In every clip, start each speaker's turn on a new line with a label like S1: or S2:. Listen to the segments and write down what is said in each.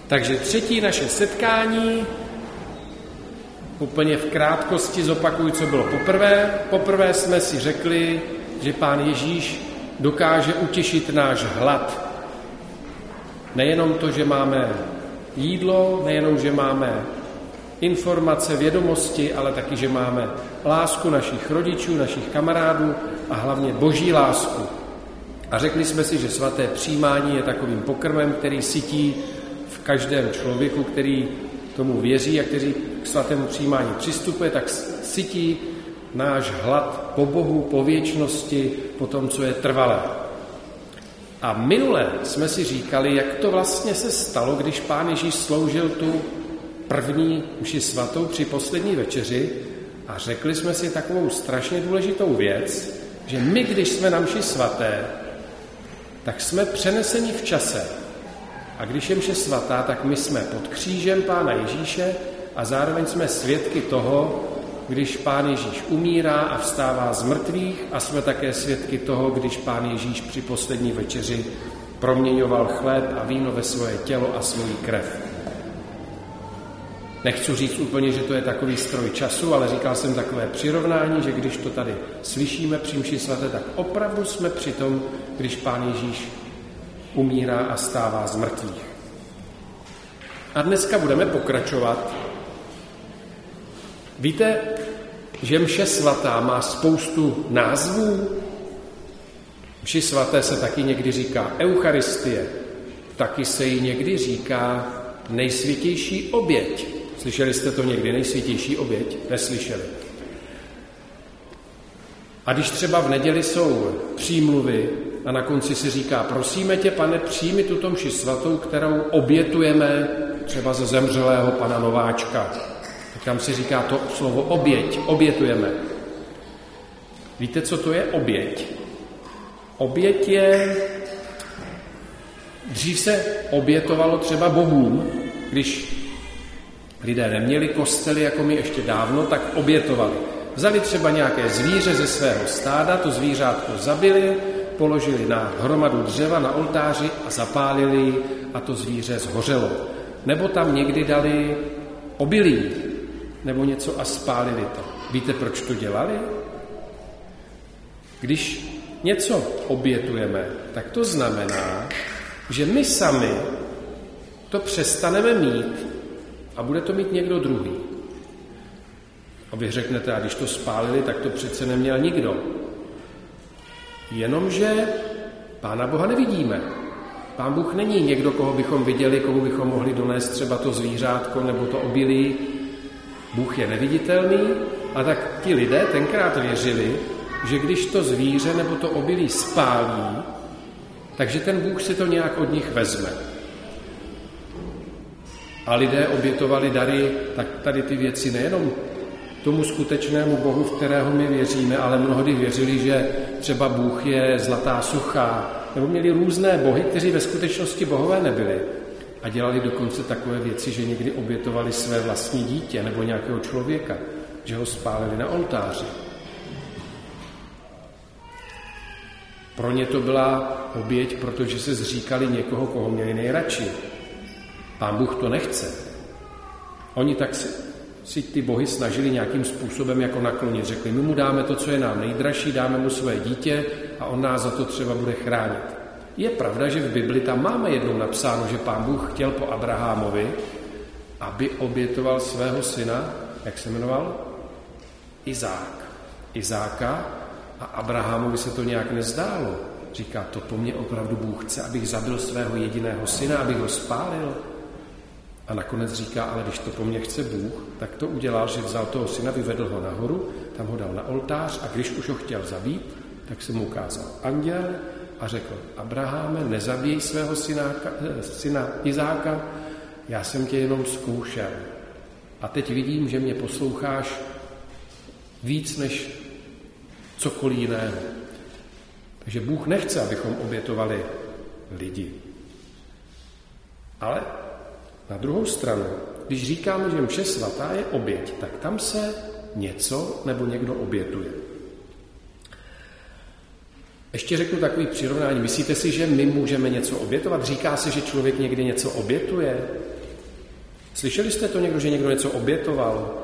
S1: Takže třetí naše setkání, úplně v krátkosti zopakuju, co bylo poprvé. Poprvé jsme si řekli, že Pán Ježíš dokáže utěšit náš hlad. Nejenom to, že máme jídlo, nejenom, že máme informace, vědomosti, ale taky, že máme lásku našich rodičů, našich kamarádů a hlavně Boží lásku. A řekli jsme si, že svaté přijímání je takovým pokrmem, který sytí v každém člověku, který tomu věří a který k svatému přijímání přistupuje, tak sytí náš hlad po Bohu, po věčnosti, po tom, co je trvalé. A minule jsme si říkali, jak to vlastně se stalo, když Pán Ježíš sloužil tu první mši svatou při poslední večeři a řekli jsme si takovou strašně důležitou věc, že my, když jsme na mši svaté, tak jsme přeneseni v čase. A když je mše svatá, tak my jsme pod křížem Pána Ježíše a zároveň jsme svědky toho, když Pán Ježíš umírá a vstává z mrtvých a jsme také svědky toho, když Pán Ježíš při poslední večeři proměňoval chléb a víno ve svoje tělo a svoji krev. Nechci říct úplně, že to je takový stroj času, ale říkal jsem takové přirovnání, že když to tady slyšíme při mši svaté, tak opravdu jsme při tom, když Pán Ježíš umírá a stává z mrtvých. A dneska budeme pokračovat. Víte, že mše svatá má spoustu názvů? Mši svaté se taky někdy říká Eucharistie, taky se jí někdy říká nejsvětější oběť. Slyšeli jste to někdy, nejsvětější oběť? Neslyšeli. A když třeba v neděli jsou přímluvy a na konci se říká, prosíme tě, Pane, přijmi tuto mši svatou, kterou obětujeme třeba ze zemřelého pana Nováčka. Tak tam se říká to slovo oběť, obětujeme. Víte, co to je oběť? Oběť je, dřív se obětovalo třeba bohům, když lidé neměli kostely, jako my ještě dávno, tak obětovali. Vzali třeba nějaké zvíře ze svého stáda, to zvířátko zabili, položili na hromadu dřeva na oltáři a zapálili a to zvíře zhořelo. Nebo tam někdy dali obilí nebo něco a spálili to. Víte, proč to dělali? Když něco obětujeme, tak to znamená, že my sami to přestaneme mít a bude to mít někdo druhý. A vy řeknete, a když to spálili, tak to přece neměl nikdo. Jenomže Pána Boha nevidíme. Pán Bůh není někdo, koho bychom viděli, komu bychom mohli donést třeba to zvířátko nebo to obilí. Bůh je neviditelný a tak ti lidé tenkrát věřili, že když to zvíře nebo to obilí spálí, takže ten Bůh si to nějak od nich vezme. A lidé obětovali dary, tak tady ty věci nejenom tomu skutečnému Bohu, v kterého my věříme, ale mnohdy věřili, že třeba Bůh je zlatá sucha, nebo měli různé bohy, kteří ve skutečnosti bohové nebyli. A dělali dokonce takové věci, že někdy obětovali své vlastní dítě nebo nějakého člověka, že ho spálili na oltáři. Pro ně to byla oběť, protože se zříkali někoho, koho měli nejradši. Pán Bůh to nechce. Oni tak si ty bohy snažili nějakým způsobem jako naklonit. Řekli, my mu dáme to, co je nám nejdražší, dáme mu své dítě a on nás za to třeba bude chránit. Je pravda, že v Bibli tam máme jednou napsáno, že Pán Bůh chtěl po Abrahamovi, aby obětoval svého syna, jak se jmenoval? Izáka a Abrahamovi se to nějak nezdálo. Říká, to po mně opravdu Bůh chce, abych zabil svého jediného syna, abych ho spálil. A nakonec říká, ale když to po mně chce Bůh, tak to udělal, že vzal toho syna, vyvedl ho nahoru, tam ho dal na oltář a když už ho chtěl zabít, tak se mu ukázal anděl a řekl, Abraháme, nezabij svého syna Izáka, já jsem tě jenom zkoušel. A teď vidím, že mě posloucháš víc než cokoliv jiného. Takže Bůh nechce, abychom obětovali lidi. Ale na druhou stranu, když říkáme, že mše svatá je oběť, tak tam se něco nebo někdo obětuje. Ještě řeknu takový přirovnání. Myslíte si, že my můžeme něco obětovat? Říká se, že člověk někdy něco obětuje? Slyšeli jste to někdo, že někdo něco obětoval?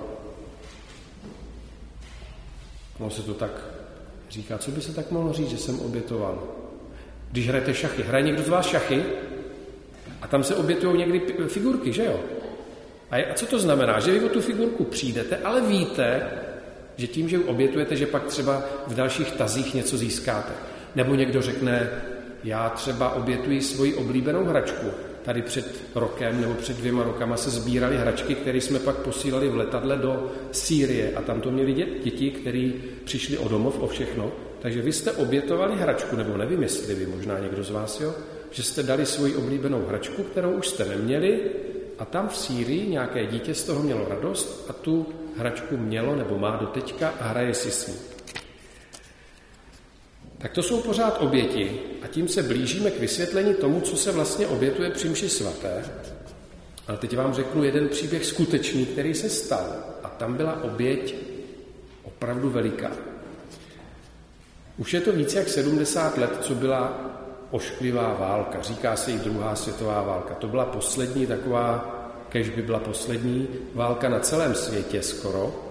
S1: No se to tak říká, co by se tak mohlo říct, že jsem obětoval? Když hrajete šachy, hraje někdo z vás šachy? A tam se obětují někdy figurky, že jo? A co to znamená? Že vy o tu figurku přijdete, ale víte, že tím, že ji obětujete, že pak třeba v dalších tazích něco získáte. Nebo někdo řekne, já třeba obětuji svoji oblíbenou hračku. Tady před rokem nebo před 2 rokama se sbíraly hračky, které jsme pak posílali v letadle do Sýrie a tam to měli děti, které přišli o domov, o všechno. Takže vy jste obětovali hračku, nebo nevím, jestli vy, možná někdo z vás, jo, že jste dali svoji oblíbenou hračku, kterou už jste neměli a tam v Sýrii nějaké dítě z toho mělo radost a tu hračku mělo nebo má doteďka a hraje si s ní. Tak to jsou pořád oběti a tím se blížíme k vysvětlení tomu, co se vlastně obětuje při mši svaté. Ale teď vám řeknu jeden příběh skutečný, který se stal. A tam byla oběť opravdu veliká. Už je to více jak 70 let, co byla ošklivá válka. Říká se jí druhá světová válka. To byla poslední taková, kež by byla poslední válka na celém světě skoro.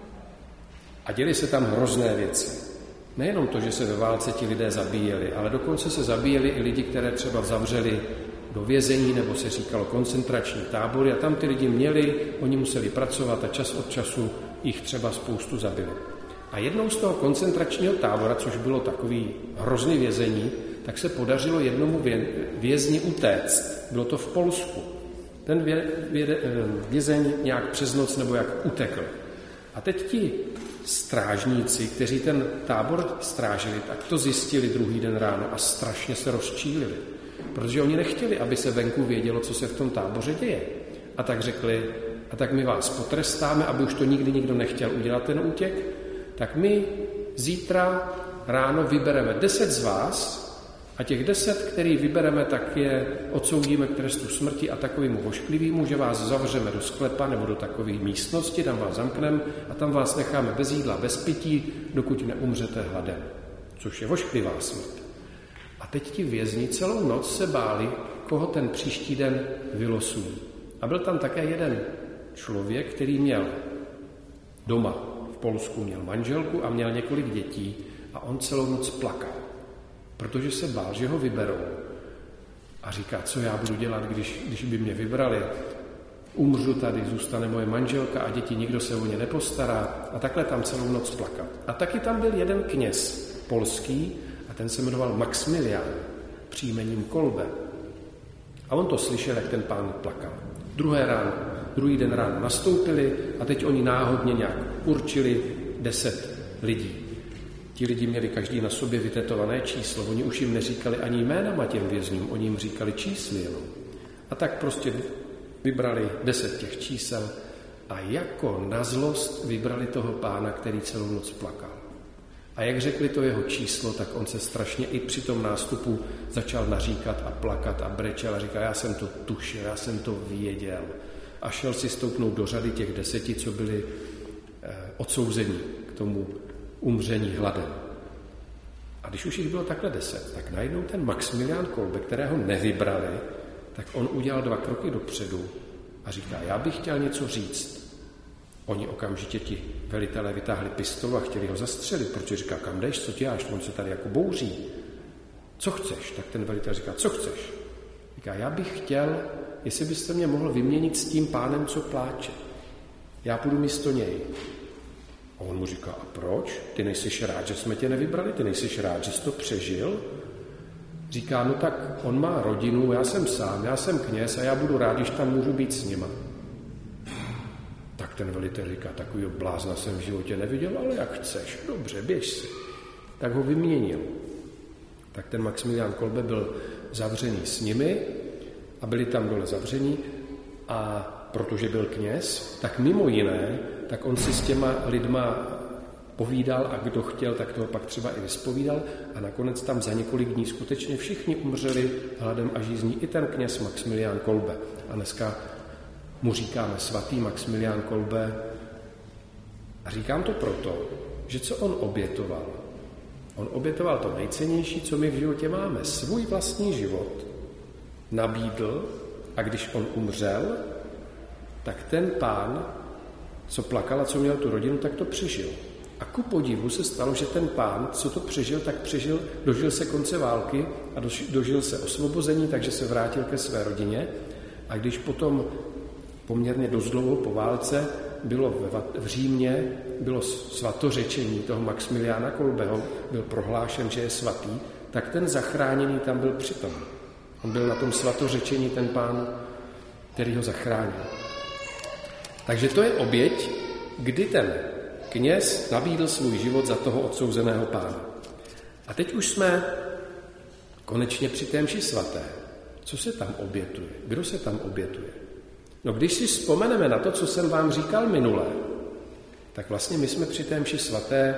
S1: A děly se tam hrozné věci. Nejenom to, že se ve válce ti lidé zabíjeli, ale dokonce se zabíjeli i lidi, které třeba zavřeli do vězení, nebo se říkalo koncentrační tábory a tam ty lidi měli, oni museli pracovat a čas od času jich třeba spoustu zabili. A jednou z toho koncentračního tábora, což bylo takový hrozný vězení, tak se podařilo jednomu vězni utéct. Bylo to v Polsku. Ten vězeň nějak přes noc nebo jak utekl. A teď ti strážníci, kteří ten tábor strážili, tak to zjistili druhý den ráno a strašně se rozčílili. Protože oni nechtěli, aby se venku vědělo, co se v tom táboře děje. A tak řekli, a tak my vás potrestáme, aby už to nikdy nikdo nechtěl udělat ten útěk, tak my zítra ráno vybereme 10 z vás a těch 10, který vybereme, tak je odsoudíme k trestu smrti a takovému ošklivýmu, že vás zavřeme do sklepa nebo do takové místnosti, tam vás zamkneme a tam vás necháme bez jídla, bez pití, dokud neumřete hladem, což je ošklivá smrt. A teď ti vězni celou noc se báli, koho ten příští den vylosují. A byl tam také jeden člověk, který měl doma v Polsku, měl manželku a měl několik dětí a on celou noc plakal. Protože se bál, že ho vyberou. A říká, co já budu dělat, když by mě vybrali. Umřu tady, zůstane moje manželka a děti, nikdo se o ně nepostará. A takhle tam celou noc plakal. A taky tam byl jeden kněz polský a ten se jmenoval Maxmilián, příjmením Kolbe. A on to slyšel, jak ten pán plakal. Druhý den ráno nastoupili a teď oni náhodně nějak určili 10 lidí. Ti lidi měli každý na sobě vytetované číslo. Oni už jim neříkali ani jménama těm vězňům, oni jim říkali čísly jenom. A tak prostě vybrali 10 těch čísel a jako na zlost vybrali toho pána, který celou noc plakal. A jak řekli to jeho číslo, tak on se strašně i při tom nástupu začal naříkat a plakat a brečel a říkal, já jsem to tušil, já jsem to věděl. A šel si stoupnout do řady těch 10, co byli odsouzeni k tomu umření hladem. A když už jich bylo takhle 10, tak najednou ten Maxmilián Kolbe, kterého nevybrali, tak on udělal 2 kroky dopředu a říká, já bych chtěl něco říct. Oni okamžitě ti velitelé vytáhli pistolu a chtěli ho zastřelit, protože říká, kam jdeš, co děláš, on se tady jako bouří. Co chceš? Tak ten velitel říká, co chceš? Říká, já bych chtěl, jestli byste mě mohl vyměnit s tím pánem, co pláče. Já půjdu místo něj. A on mu říká, a proč? Ty nejsi rád, že jsme tě nevybrali? Ty nejsi rád, že jsi to přežil? Říká, no tak on má rodinu, já jsem sám, já jsem kněz a já budu rád, když tam můžu být s nima. Tak ten velitel říká, takovýho blázna jsem v životě neviděl, ale jak chceš, dobře, běž si. Tak ho vyměnil. Tak ten Maxmilián Kolbe byl zavřený s nimi a byli tam dole zavření a protože byl kněz, tak mimo jiné, tak on si s těma lidma povídal a kdo chtěl, tak toho pak třeba i vyspovídal a nakonec tam za několik dní skutečně všichni umřeli hladem a žízní, i ten kněz Maxmilián Kolbe. A dneska mu říkáme svatý Maxmilián Kolbe. A říkám to proto, že co on obětoval? On obětoval to nejcennější, co my v životě máme, svůj vlastní život. Nabídl a když on umřel, tak ten pán, co plakal a co měl tu rodinu, tak to přežil. A ku podivu se stalo, že ten pán, co to přežil, tak dožil se konce války a dožil se osvobození, takže se vrátil ke své rodině. A když potom poměrně dost dlouho po válce bylo v Římě, bylo svatořečení toho Maxmiliána Kolbeho, byl prohlášen, že je svatý, tak ten zachráněný tam byl přitom. On byl na tom svatořečení ten pán, který ho zachránil. Takže to je oběť, kdy ten kněz nabídl svůj život za toho odsouzeného pána. A teď už jsme konečně při té mši svaté. Co se tam obětuje? Kdo se tam obětuje? No když si vzpomeneme na to, co jsem vám říkal minule, tak vlastně my jsme při té mši svaté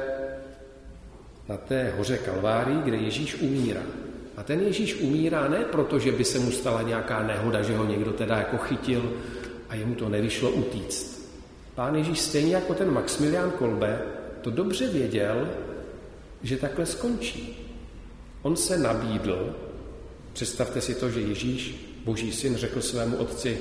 S1: na té hoře Kalvárii, kde Ježíš umírá. A ten Ježíš umírá ne proto, že by se mu stala nějaká nehoda, že ho někdo teda jako chytil a jemu to nevyšlo utíct. Pán Ježíš stejně jako ten Maxmilián Kolbe to dobře věděl, že takhle skončí. On se nabídl, představte si to, že Ježíš, Boží syn, řekl svému otci: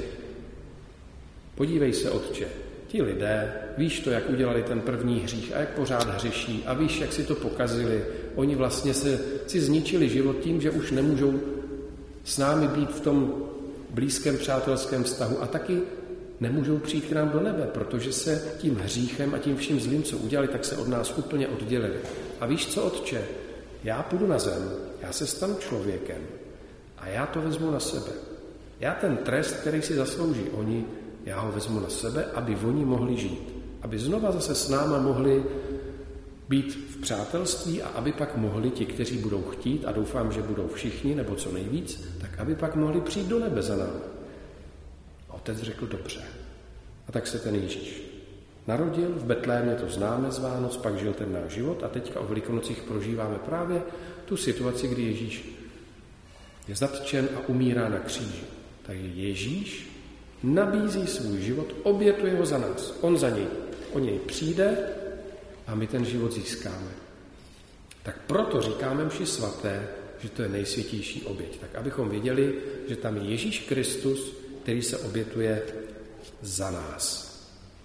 S1: podívej se, otče, ti lidé, víš to, jak udělali ten první hřích a jak pořád hřeší a víš, jak si to pokazili. Oni vlastně si zničili život tím, že už nemůžou s námi být v tom blízkém přátelském vztahu a taky nemůžou přijít k nám do nebe, protože se tím hříchem a tím vším zlým, co udělali, tak se od nás úplně oddělili. A víš co, otče, já půjdu na zem, já se stanu člověkem a já to vezmu na sebe. Já ten trest, který si zaslouží oni, já ho vezmu na sebe, aby oni mohli žít. Aby znova zase s náma mohli být v přátelství a aby pak mohli ti, kteří budou chtít, a doufám, že budou všichni, nebo co nejvíc, tak aby pak mohli přijít do nebe za námi. A otec řekl: dobře. A tak se ten Ježíš narodil, v Betlémě to známe z Vánoc, pak žil ten náš život a teďka o Velikonocích prožíváme právě tu situaci, kdy Ježíš je zatčen a umírá na kříži. Takže Ježíš nabízí svůj život, obětuje ho za nás. On za něj, o něj přijde a my ten život získáme. Tak proto říkáme mši svaté, že to je nejsvětější oběť. Tak abychom věděli, že tam je Ježíš Kristus, který se obětuje za nás.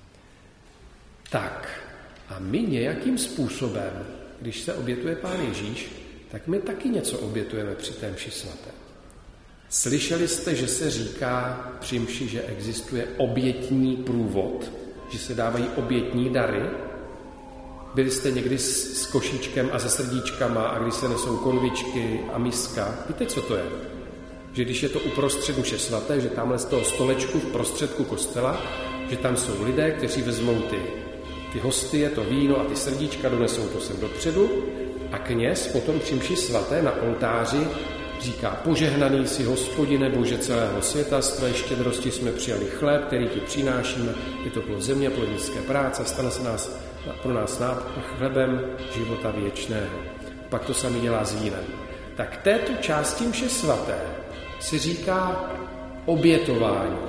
S1: Tak a my nějakým způsobem, když se obětuje Pán Ježíš, tak my taky něco obětujeme při té mši svaté. Slyšeli jste, že se říká při mši, že existuje obětní průvod, že se dávají obětní dary? Byli jste někdy s košíčkem a se srdíčkama a když se nesou konvičky a miska? Víte, co to je? Že když je to uprostřed mše svaté, že tamhle z toho stolečku v prostředku kostela, že tam jsou lidé, kteří vezmou ty hostie, to víno a ty srdíčka, donesou to sem dopředu a kněz potom při mši svaté na oltáři říká: požehnaný si, Hospodine Bože celého světa, z tvé štědrosti jsme přijali chléb, který ti přinášíme, je to plod země, plodnické práce, stane se pro nás chlebem života věčného. Pak to samý dělá s vínem. Tak této části mše svaté se říká obětování.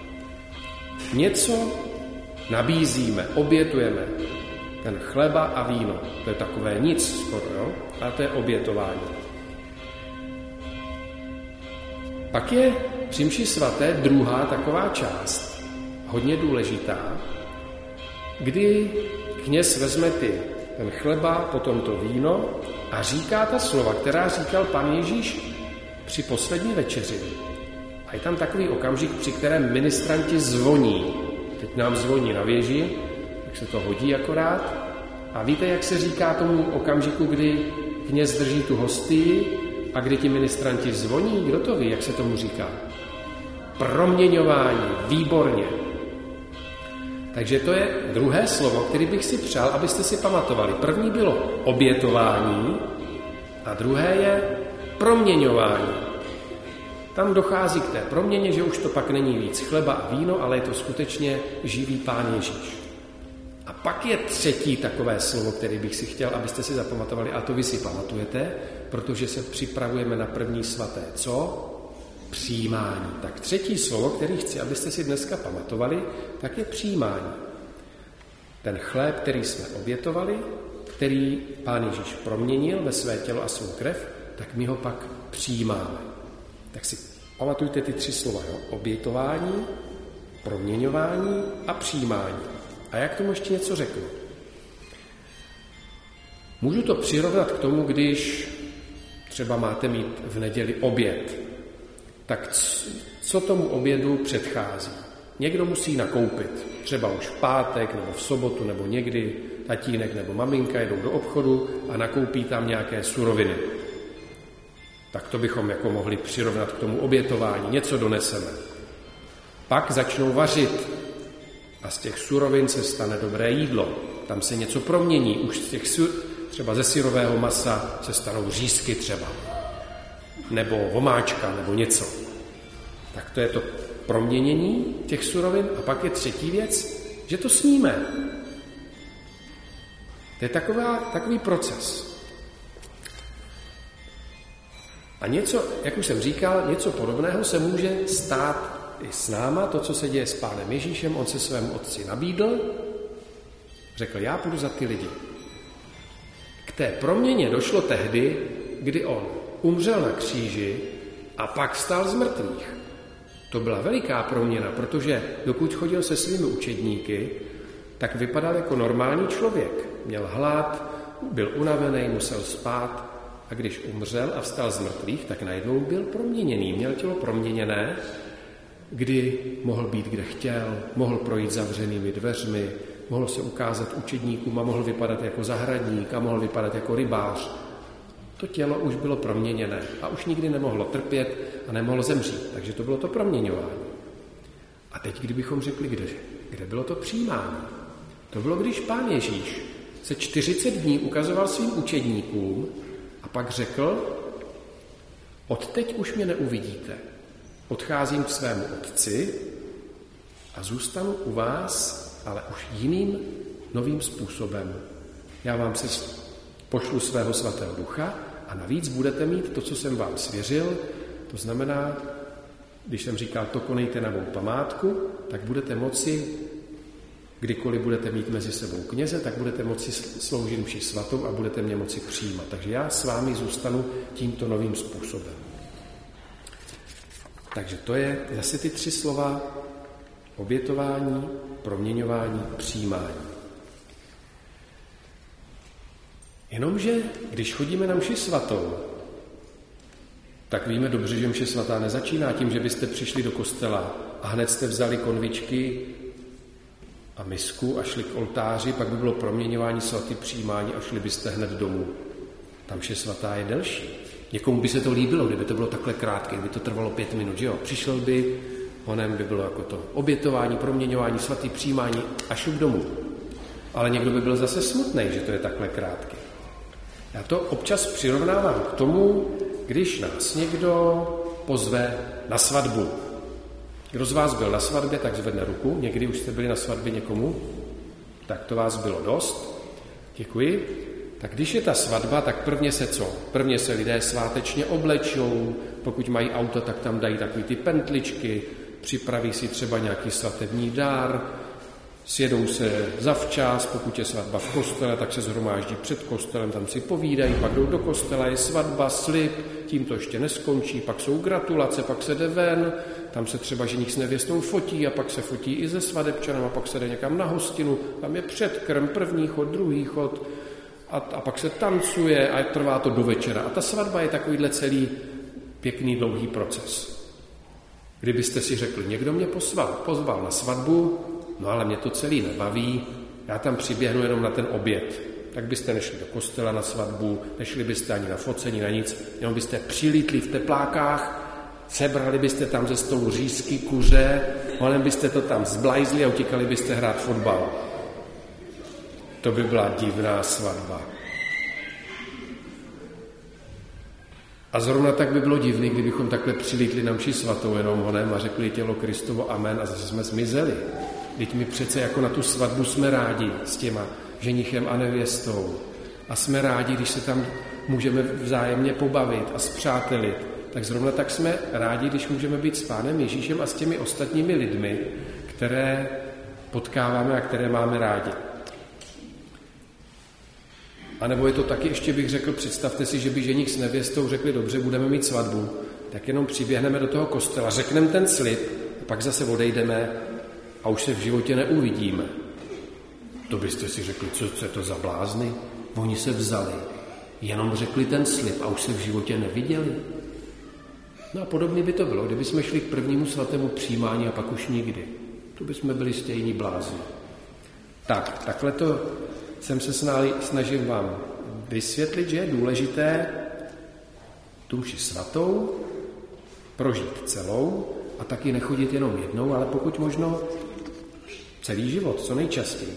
S1: Něco nabízíme, obětujeme. Ten chleba a víno, to je takové nic skoro, jo? Ale to je obětování. Pak je při mši svaté druhá taková část, hodně důležitá, kdy kněz vezme ten chleba, potom to víno a říká ta slova, která říkal Pan Ježíš při poslední večeři. A je tam takový okamžik, při kterém ministranti zvoní. Teď nám zvoní na věži, tak se to hodí akorát. A víte, jak se říká tomu okamžiku, kdy kněz drží tu hostii a kdy ti ministranti zvoní? Kdo to ví, jak se tomu říká? Proměňování, výborně. Takže to je druhé slovo, který bych si přál, abyste si pamatovali. První bylo obětování a druhé je proměňování. Tam dochází k té proměně, že už to pak není víc chleba a víno, ale je to skutečně živý Pán Ježíš. A pak je třetí takové slovo, které bych si chtěl, abyste si zapamatovali, a to vy si pamatujete, protože se připravujeme na první svaté. Co? Přijímání. Tak třetí slovo, který chci, abyste si dneska pamatovali, tak je přijímání. Ten chléb, který jsme obětovali, který Pán Ježíš proměnil ve své tělo a svou krev, tak my ho pak přijímáme. Tak si pamatujte ty tři slova. Jo? Obětování, proměňování a přijímání. A já k tomu ještě něco řeknu. Můžu to přirovnat k tomu, když třeba máte mít v neděli oběd. Tak co tomu obědu předchází? Někdo musí nakoupit, třeba už v pátek nebo v sobotu nebo někdy tatínek nebo maminka jedou do obchodu a nakoupí tam nějaké suroviny. Tak to bychom jako mohli přirovnat k tomu obětování, něco doneseme. Pak začnou vařit a z těch surovin se stane dobré jídlo. Tam se něco promění, už z těch třeba ze syrového masa se stanou řízky třeba, nebo vomáčka, nebo něco. Tak to je to proměnění těch surovin. A pak je třetí věc, že to sníme. To je takový proces. A něco, jak už jsem říkal, něco podobného se může stát i s náma, to, co se děje s Pánem Ježíšem. On se svému otci nabídl, řekl, já půjdu za ty lidi. K té proměně došlo tehdy, kdy on umřel na kříži a pak vstal z mrtvých. To byla veliká proměna, protože dokud chodil se svými učedníky, tak vypadal jako normální člověk. Měl hlad, byl unavený, musel spát a když umřel a vstal z mrtvých, tak najednou byl proměněný. Měl tělo proměněné, kdy mohl být kde chtěl, mohl projít zavřenými dveřmi, mohl se ukázat učedníkům a mohl vypadat jako zahradník a mohl vypadat jako rybář. To tělo už bylo proměněné a už nikdy nemohlo trpět a nemohlo zemřít, takže to bylo to proměňování. A teď, kdybychom řekli, kde bylo to přijímání? To bylo, když Pán Ježíš se 40 dní ukazoval svým učedníkům a pak řekl, odteď už mě neuvidíte, odcházím k svému otci a zůstanu u vás, ale už jiným novým způsobem. Já vám se pošlu svého svatého ducha a navíc budete mít to, co jsem vám svěřil. To znamená, když jsem říkal, to konejte na mou památku, tak budete moci, kdykoliv budete mít mezi sebou kněze, tak budete moci sloužit mši svatou a budete mě moci přijímat. Takže já s vámi zůstanu tímto novým způsobem. Takže to je zase ty 3 slova: obětování, proměňování, přijímání. Jenomže, když chodíme na mši svatou, tak víme dobře, že mše svatá nezačíná tím, že byste přišli do kostela a hned jste vzali konvičky a misku a šli k oltáři, pak by bylo proměňování, svatý, přijímání a šli byste hned domů. Tam mše svatá je delší. Někomu by se to líbilo, kdyby to bylo takhle krátké, kdyby to trvalo 5 minut, že jo? Přišel by, onem by bylo jako to obětování, proměňování, svatý, přijímání a šup domů. Ale někdo by byl zase smutný, že to je takhle krátké. Já to občas přirovnávám k tomu, když nás někdo pozve na svatbu. Kdo z vás byl na svatbě, tak zvedne ruku. Někdy už jste byli na svatbě někomu? Tak to vás bylo dost. Děkuji. Tak když je ta svatba, tak prvně se co? Prvně se lidé svátečně oblečou, pokud mají auto, tak tam dají takový ty pentličky, připraví si třeba nějaký svatební dár, sjedou se zavčas, pokud je svatba v kostele, tak se shromáždí před kostelem, tam si povídají, pak jdou do kostela, je svatba, slib, tím to ještě neskončí, pak jsou gratulace, pak se jde ven, tam se třeba ženich s nevěstou fotí a pak se fotí i se svadebčanem a pak se jde někam na hostinu, tam je předkrm, první chod, druhý chod a pak se tancuje a trvá to do večera. A ta svatba je takovýhle celý pěkný dlouhý proces. Kdybyste si řekli, někdo mě pozval na svatbu, no ale mě to celý nebaví, já tam přiběhnu jenom na ten oběd. Tak byste nešli do kostela na svatbu, nešli byste ani na focení, na nic, jenom byste přilítli v teplákách, sebrali byste tam ze stolu řízky, kuře, hanem byste to tam zblajzli a utíkali byste hrát fotbal. To by byla divná svatba. A zrovna tak by bylo divný, kdybychom takhle přilítli na mši svatou jenom honem a řekli tělo Kristovo amen a zase jsme zmizeli. Vždyť my přece jako na tu svatbu jsme rádi s těma ženichem a nevěstou. A jsme rádi, když se tam můžeme vzájemně pobavit a spřátelit. Tak zrovna tak jsme rádi, když můžeme být s Pánem Ježíšem a s těmi ostatními lidmi, které potkáváme a které máme rádi. A nebo je to taky, ještě bych řekl, představte si, že by ženich s nevěstou řekli, dobře, budeme mít svatbu, tak jenom přiběhneme do toho kostela, řekneme ten slib, a pak zase odejdeme a už se v životě neuvidíme. To byste si řekli, co je to za blázny? Oni se vzali, jenom řekli ten slib a už se v životě neviděli. No a podobně by to bylo, kdyby jsme šli k prvnímu svatému přijímání a pak už nikdy. To by jsme byli stejní blázni. Takhle to jsem se snažil vám vysvětlit, že je důležité tu mši svatou prožít celou a taky nechodit jenom jednou, ale pokud možno celý život, co nejčastěji.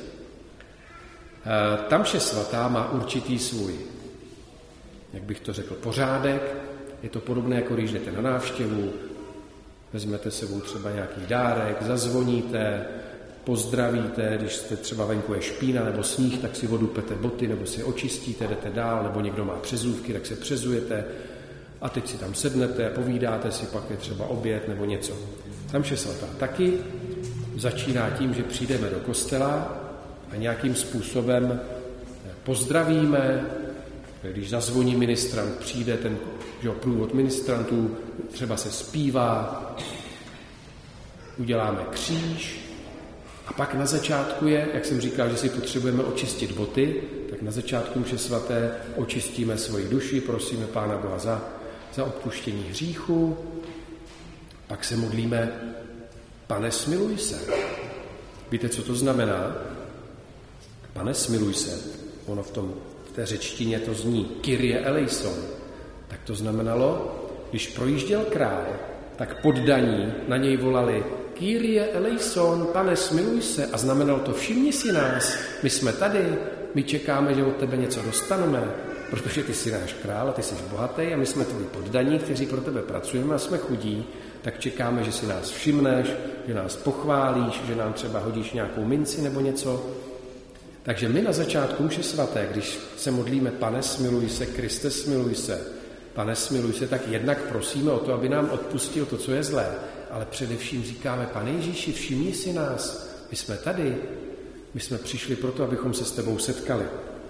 S1: Ta mše svatá má určitý svůj, jak bych to řekl, pořádek. Je to podobné, jako když jdete na návštěvu, vezmete sebou třeba nějaký dárek, zazvoníte, pozdravíte, když jste třeba venku je špína nebo sníh, tak si odupete boty nebo si očistíte, jdete dál, nebo někdo má přezůvky, tak se přezujete a teď si tam sednete, povídáte si, pak je třeba oběd nebo něco. Ta mše svatá taky začíná tím, že přijdeme do kostela a nějakým způsobem pozdravíme. Když zazvoní ministrant, přijde ten průvod ministrantů, třeba se zpívá, uděláme kříž a pak na začátku je, jak jsem říkal, že si potřebujeme očistit boty, tak na začátku mše svaté očistíme svoji duši, prosíme Pána Boha za odpuštění hříchu, pak se modlíme Pane, smiluj se. Víte, co to znamená? Pane, smiluj se. Ono v té řečtině to zní Kyrie eleison. Tak to znamenalo, když projížděl král, tak poddaní na něj volali Kyrie eleison, Pane, smiluj se. A znamenalo to, všimni si nás, my jsme tady, my čekáme, že od tebe něco dostaneme, protože ty jsi náš král a ty jsi bohatý a my jsme tvoji poddaní, kteří pro tebe pracujeme a jsme chudí, tak čekáme, že si nás všimneš, že nás pochválíš, že nám třeba hodíš nějakou minci nebo něco. Takže my na začátku mše svaté, když se modlíme Pane, smiluj se, Kriste, smiluj se, Pane, smiluj se, tak jednak prosíme o to, aby nám odpustil to, co je zlé, ale především říkáme, Pane Ježíši, všimni si nás, my jsme tady, my jsme přišli proto, abychom se s tebou setkali.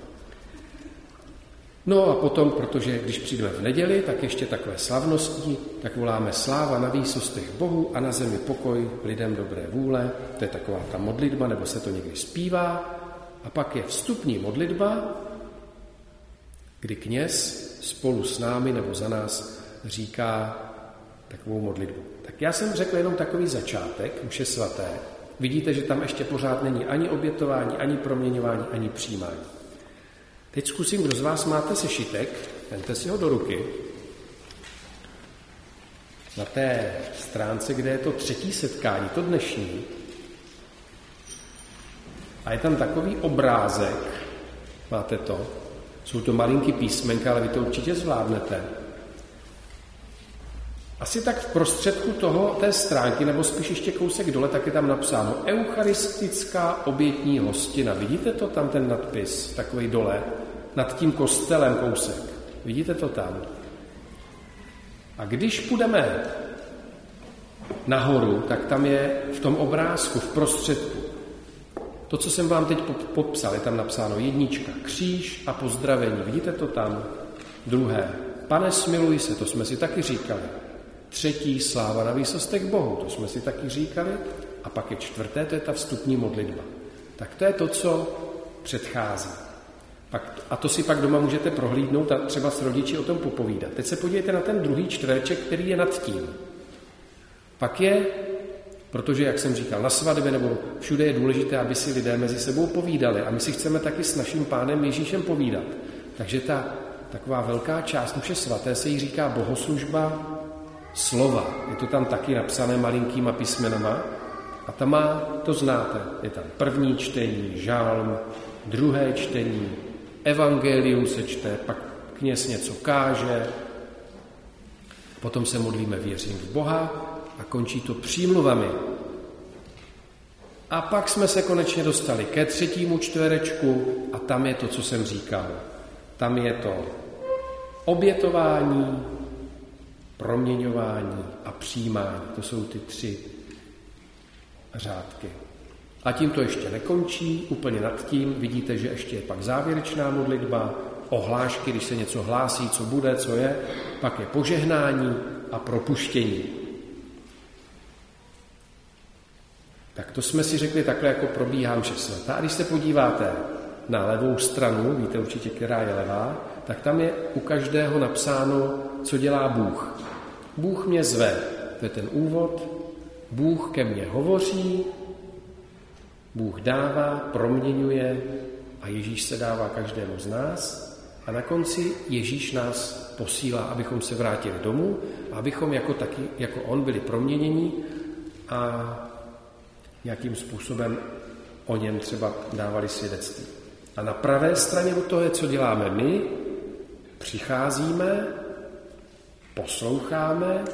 S1: No a potom, protože když přijdeme v neděli, tak ještě takové slavností, tak voláme sláva na výsostech Bohu a na zemi pokoj lidem dobré vůle. To je taková ta modlitba, nebo se to někdy zpívá. A pak je vstupní modlitba, kdy kněz spolu s námi nebo za nás říká takovou modlitbu. Tak já jsem řekl jenom takový začátek mše svaté. Vidíte, že tam ještě pořád není ani obětování, ani proměňování, ani přijímání. Teď zkusím, kdo z vás máte sešitek, vemte si ho do ruky. Na té stránce, kde je to 3. setkání, to dnešní, a je tam takový obrázek, máte to, jsou to malinký písmenka, ale vy to určitě zvládnete. Asi tak v prostředku té stránky, nebo spíš ještě kousek dole, tak je tam napsáno Eucharistická obětní hostina. Vidíte to tam, ten nadpis, takovej dole, nad tím kostelem kousek. Vidíte to tam? A když půjdeme nahoru, tak tam je v tom obrázku, v prostředku, to, co jsem vám teď popsal, je tam napsáno 1, kříž a pozdravení. Vidíte to tam? 2, Pane, smiluj se, to jsme si taky říkali. 3, sláva na výsostech Bohu, to jsme si taky říkali. A pak je 4, to je ta vstupní modlitba. Tak to je to, co předchází. A to si pak doma můžete prohlídnout a třeba s rodiči o tom popovídat. Teď se podívejte na ten druhý čtvereček, který je nad tím. Pak je, protože, jak jsem říkal, na svatbě nebo všude je důležité, aby si lidé mezi sebou povídali. A my si chceme taky s naším Pánem Ježíšem povídat. Takže ta taková velká část mše svaté se jí říká bohoslužba slova. Je to tam taky napsané malinkýma písmenama. A tam má, to znáte, je tam 1. čtení, žálm, 2. čtení, evangelium se čte, pak kněz něco káže, potom se modlíme věřím v Boha a končí to přímluvami. A pak jsme se konečně dostali ke 3. čtverečku a tam je to, co jsem říkal. Tam je to obětování, proměňování a přijímání. To jsou ty 3 řádky. A tím to ještě nekončí, úplně nad tím vidíte, že ještě je pak závěrečná modlitba, ohlášky, když se něco hlásí, co bude, co je, pak je požehnání a propuštění. Tak to jsme si řekli takhle, jako probíhá mše svatá. A když se podíváte na levou stranu, víte určitě, která je levá, tak tam je u každého napsáno, co dělá Bůh. Bůh mě zve, to je ten úvod, Bůh ke mně hovoří, Bůh dává, proměňuje a Ježíš se dává každému z nás a na konci Ježíš nás posílá, abychom se vrátili domů a abychom jako on byli proměněni a nějakým způsobem o něm třeba dávali svědectví. A na pravé straně od toho je, co děláme my, přicházíme, posloucháme,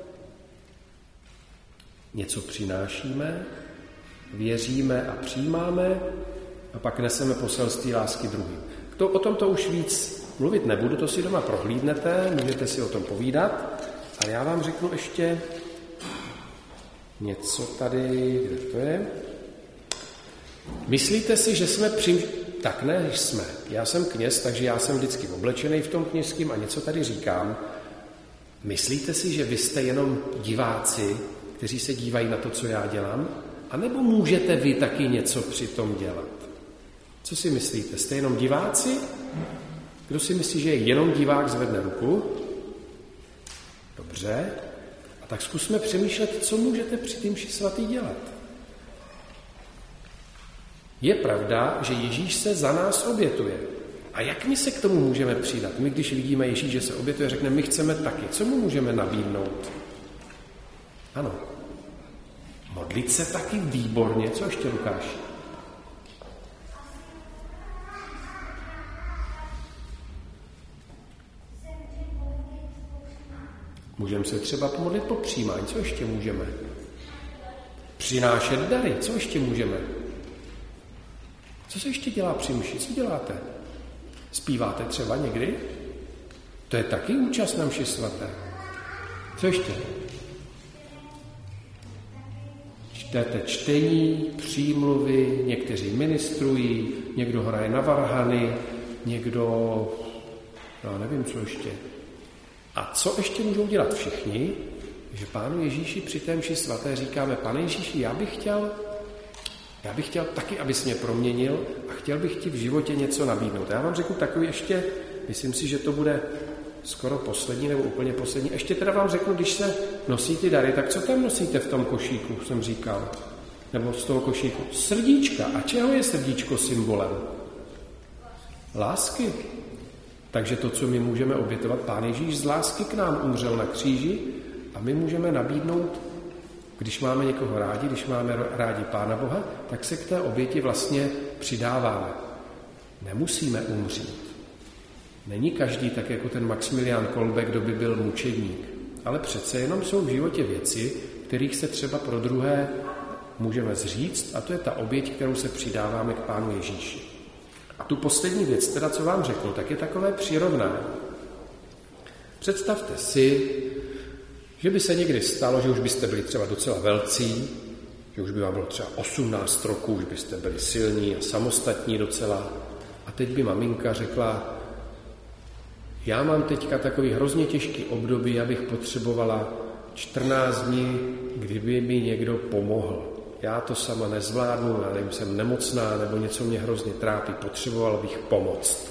S1: něco přinášíme, věříme a přijímáme a pak neseme poselství lásky druhým. O tomto už víc mluvit nebudu, to si doma prohlídnete, můžete si o tom povídat, ale já vám řeknu ještě něco tady, kde to je. Myslíte si, že jsme Tak ne, jsme. Já jsem kněz, takže já jsem vždycky oblečený v tom kněžským a něco tady říkám. Myslíte si, že vy jste jenom diváci, kteří se dívají na to, co já dělám? A nebo můžete vy taky něco při tom dělat? Co si myslíte? Jste jenom diváci? Kdo si myslí, že je jenom divák, zvedne ruku? Dobře. A tak zkusme přemýšlet, co můžete při tím mši svatý dělat. Je pravda, že Ježíš se za nás obětuje. A jak my se k tomu můžeme přidat? My, když vidíme Ježíše se obětuje, řekneme, my chceme taky. Co mu můžeme nabídnout? Ano. Modlit se taky výborně. Co ještě, Lukáši? Můžeme se třeba pomodlit po přijímání. Co ještě můžeme? Přinášet dary. Co ještě můžeme? Co se ještě dělá při mši? Co děláte? Zpíváte třeba někdy? To je taky účast na mši svaté. Co ještě? Čtete čtení, přímluvy, někteří ministrují, někdo hraje na varhany, někdo, já nevím, co ještě. A co ještě můžou dělat všichni? Že Pánu Ježíši při té mši svaté říkáme, Pane Ježíši, já bych chtěl taky, abys mě proměnil a chtěl bych ti v životě něco nabídnout. Já vám řeknu takový ještě, myslím si, že to bude skoro poslední nebo úplně poslední. Ještě teda vám řeknu, když se nosí ty dary, tak co tam nosíte v tom košíku, jsem říkal? Nebo z toho košíku? Srdíčka. A čeho je srdíčko symbolem? Lásky. Takže to, co my můžeme obětovat, Pán Ježíš z lásky k nám umřel na kříži a my můžeme nabídnout, když máme někoho rádi, když máme rádi Pána Boha, tak se k té oběti vlastně přidáváme. Nemusíme umřít. Není každý tak jako ten Maximilián Kolbe, kdo by byl mučedník. Ale přece jenom jsou v životě věci, kterých se třeba pro druhé můžeme zříct, a to je ta oběť, kterou se přidáváme k Pánu Ježíši. A tu poslední věc, teda co vám řeknu, tak je takové přirovnání. Představte si, že by se někdy stalo, že už byste byli třeba docela velcí, že už by vám bylo třeba 18 roků, už byste byli silní a samostatní docela. A teď by maminka řekla, já mám teďka takový hrozně těžký období, abych potřebovala 14 dní, kdyby mi někdo pomohl. Já to sama nezvládnu, já nevím, jsem nemocná, nebo něco mě hrozně trápí, potřeboval bych pomoct.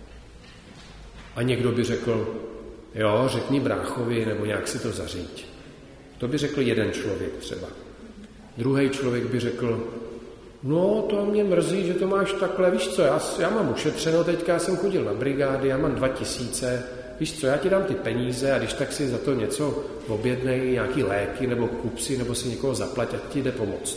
S1: A někdo by řekl, jo, řekni bráchovi, nebo nějak si to zaříď. To by řekl jeden člověk třeba. Druhý člověk by řekl, no to mě mrzí, že to máš takhle, víš co, já mám ušetřeno, teďka jsem chodil na brigády, já mám 2000, víš co, já ti dám ty peníze a když tak si za to něco objednej, nějaký léky, nebo kup si, nebo si někoho zaplať, ať ti jde pomoct.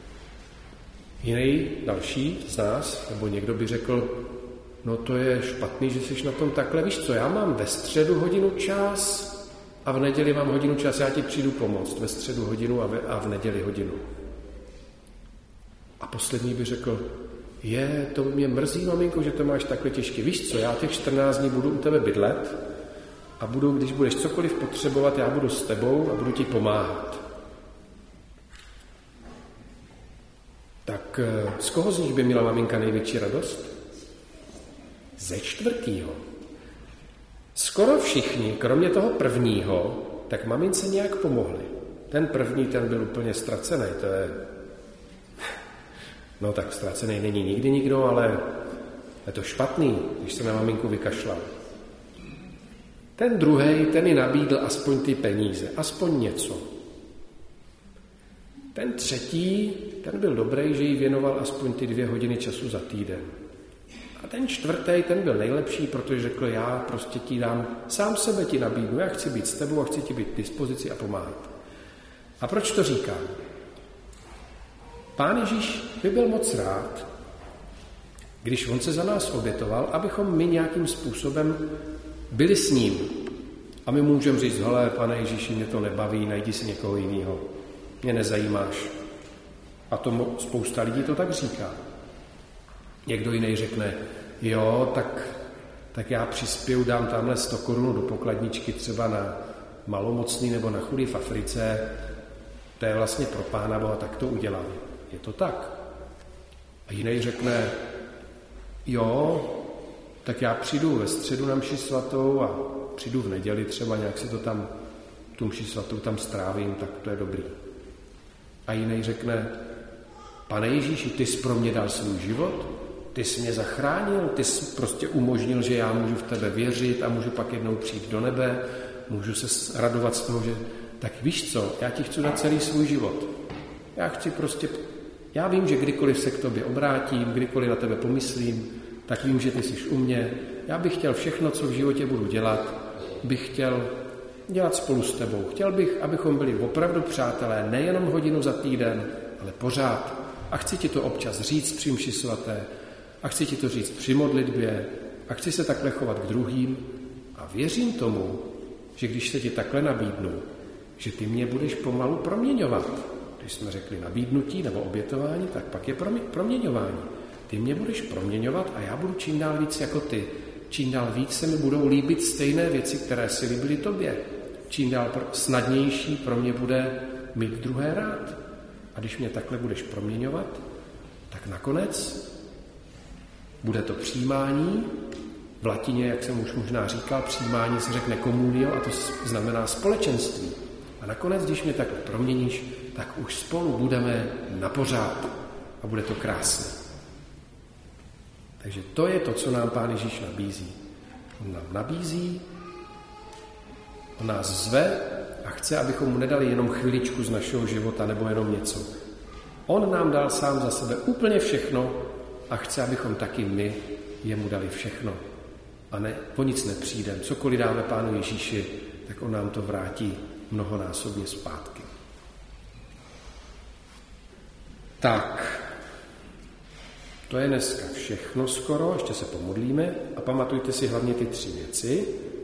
S1: Jiný, další z nás, nebo někdo by řekl, no to je špatný, že jsi na tom takhle, víš co, já mám ve středu hodinu čas a v neděli mám hodinu čas, já ti přijdu pomoct, ve středu hodinu a v neděli hodinu. A poslední by řekl, to mě mrzí, maminko, že to máš takhle těžké. Víš co, já těch 14 dní budu u tebe bydlet a když budeš cokoliv potřebovat, já budu s tebou a budu ti pomáhat. Tak z koho z nich by měla maminka největší radost? Ze čtvrtýho. Skoro všichni, kromě toho prvního, tak mamince nějak pomohli. Ten první, ten byl úplně ztracený, No tak ztracený není nikdy nikdo, ale je to špatný, když se na maminku vykašlal. Ten druhej, ten ji nabídl aspoň ty peníze, aspoň něco. Ten třetí, ten byl dobrý, že jí věnoval aspoň ty 2 hodiny času za týden. A ten čtvrtý, ten byl nejlepší, protože řekl, já prostě ti dám, sám sebe ti nabídnu, já chci být s tebou a chci ti být k dispozici a pomáhat. A proč to říkám? Pán Ježíš by byl moc rád, když on se za nás obětoval, abychom my nějakým způsobem byli s ním. A my můžeme říct, hele, pane Ježíši, mě to nebaví, najdi si někoho jiného. Mě nezajímáš. A to spousta lidí to tak říká. Někdo jiný řekne, jo, tak já přispěju, dám tamhle 100 korun do pokladničky třeba na malomocný nebo na chudý v Africe. To je vlastně pro Pána Boha, tak to udělám. Je to tak. A jiný řekne, jo, tak já přijdu ve středu na mši svatou a přijdu v neděli třeba, nějak si to tam, tu mši svatou tam strávím, tak to je dobrý. A jiný řekne, Pane Ježíši, ty jsi pro mě dal svůj život, ty jsi mě zachránil, ty jsi prostě umožnil, že já můžu v tebe věřit a můžu pak jednou přijít do nebe, můžu se radovat z toho, že tak víš co, já ti chci dát celý svůj život. Já vím, že kdykoliv se k tobě obrátím, kdykoliv na tebe pomyslím, tak vím, že ty jsi u mě. Já bych chtěl všechno, co v životě budu dělat, bych chtěl dělat spolu s tebou. Chtěl bych, abychom byli opravdu přátelé, nejenom hodinu za týden, ale pořád. A chci ti to občas říct při mši svaté, a chci ti to říct při modlitbě, a chci se takhle chovat k druhým. A věřím tomu, že když se ti takhle nabídnu, že ty mě budeš pomalu proměňovat. Když jsme řekli nabídnutí nebo obětování, tak pak je proměňování. Ty mě budeš proměňovat a já budu čím dál víc jako ty. Čím dál víc se mi budou líbit stejné věci, které si líbily tobě. Čím dál snadnější pro mě bude mít druhé rád. A když mě takhle budeš proměňovat, tak nakonec bude to přijímání. V latině, jak jsem už možná říkal, přijímání se řekne communio a to znamená společenství. A nakonec, když mě takhle proměníš, tak už spolu budeme na pořád a bude to krásné. Takže to je to, co nám Pán Ježíš nabízí. On nám nabízí, on nás zve a chce, abychom mu nedali jenom chviličku z našeho života nebo jenom něco. On nám dal sám za sebe úplně všechno a chce, abychom taky my jemu dali všechno. A ne, po nic nepřijdem. Cokoliv dáme Pánu Ježíši, tak on nám to vrátí mnohonásobně zpátky. Tak, to je dneska všechno skoro, ještě se pomodlíme a pamatujte si hlavně ty 3 věci.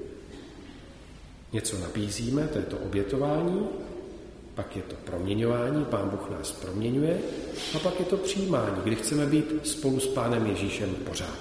S1: Něco nabízíme, to je to obětování, pak je to proměňování, Pán Bůh nás proměňuje a pak je to přijímání, kdy chceme být spolu s Pánem Ježíšem pořád.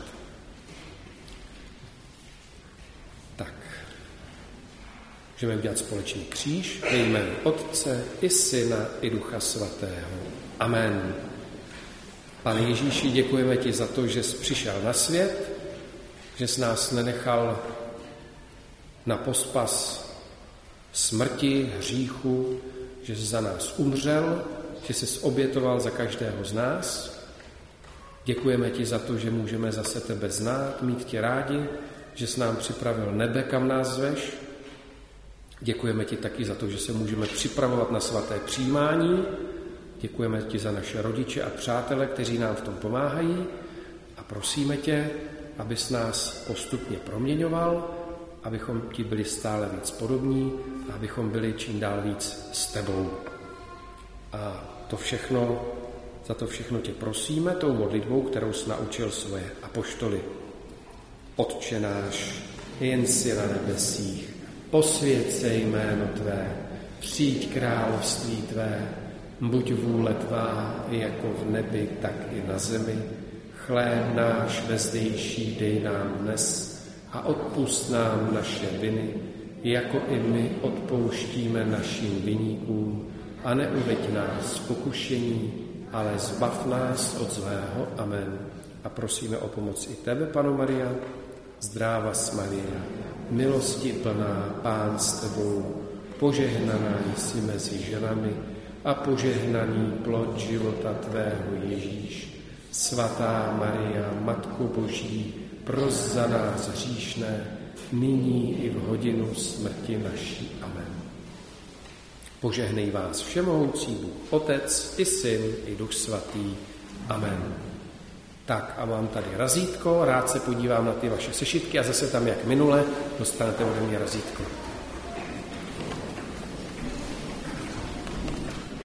S1: Tak, můžeme udělat společný kříž ve jménu Otce i Syna i Ducha Svatého. Amen. Pane Ježíši, děkujeme ti za to, že jsi přišel na svět, že jsi nás nenechal na pospas smrti, hříchu, že jsi za nás umřel, že jsi obětoval za každého z nás. Děkujeme ti za to, že můžeme zase tebe znát, mít tě rádi, že jsi nám připravil nebe, kam nás zveš. Děkujeme ti taky za to, že se můžeme připravovat na svaté přijímání. Děkujeme ti za naše rodiče a přátele, kteří nám v tom pomáhají a prosíme tě, abys nás postupně proměňoval, abychom ti byli stále víc podobní, abychom byli čím dál víc s tebou. A za to všechno tě prosíme tou modlitbou, kterou jsi naučil svoje apoštoly. Otče náš, jen jsi na nebesích, posvěť se jméno tvé, přijď království tvé, buď vůle tvá jako v nebi, tak i na zemi. Chléb náš vezdejší dej nám dnes a odpusť nám naše viny, jako i my odpouštíme našim viníkům a neuveď nás v pokušení, ale zbav nás od zlého. Amen. A prosíme o pomoc i tebe, Pano Maria. Zdráva s Maria, milosti plná, Pán s tebou, požehnaná jsi mezi ženami a požehnaný plod života tvého Ježíš. Svatá Maria, Matko Boží, pros za nás hříšné, nyní i v hodinu smrti naší. Amen. Požehnej vás všemohoucí Bůh Otec, i Syn, i Duch Svatý. Amen. Tak a mám tady razítko, rád se podívám na ty vaše sešitky a zase tam jak minule dostanete ode mě razítko.